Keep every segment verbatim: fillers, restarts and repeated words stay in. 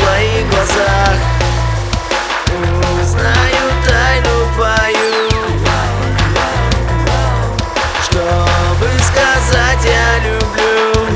твоих глазах узнаю тайну твою, чтобы сказать я люблю.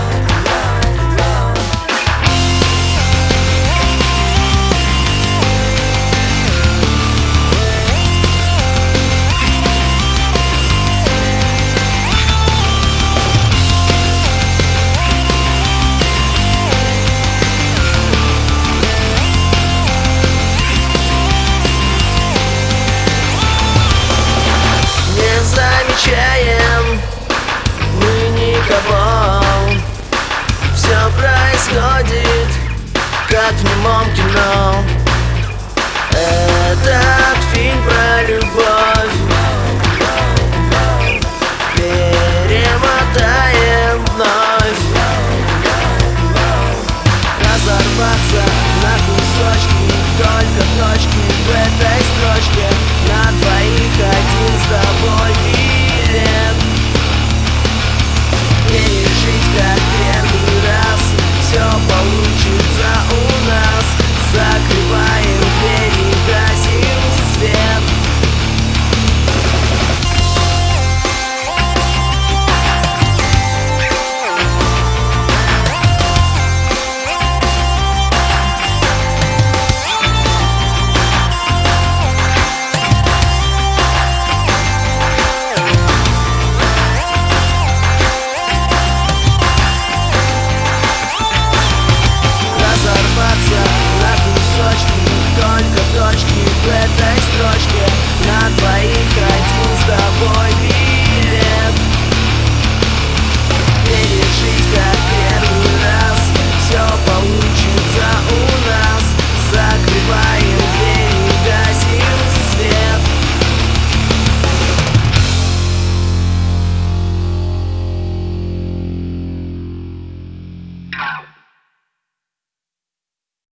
Замечаем мы никого, все происходит как в немом кино. Этот фильм про любовь перемотаем вновь. Разорваться на кусочки, только точки в этой строчке. На двоих один с тобой билет. Пережить как первый раз, все получится.